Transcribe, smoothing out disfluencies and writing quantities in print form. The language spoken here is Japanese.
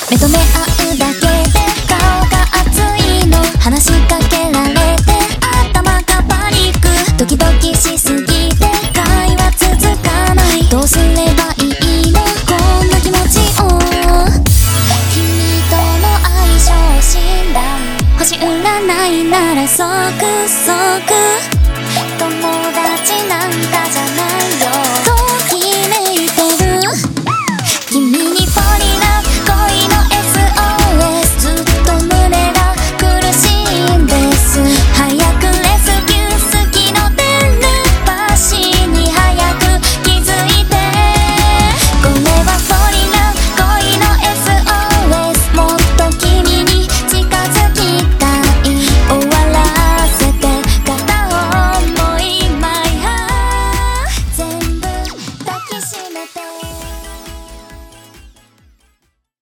目と目合うだけで顔が熱いの。話しかけられて頭がパニック。ドキドキしすぎて会話続かない。どうすればいいのこんな気持ちを。君との相性診断星占いなら即即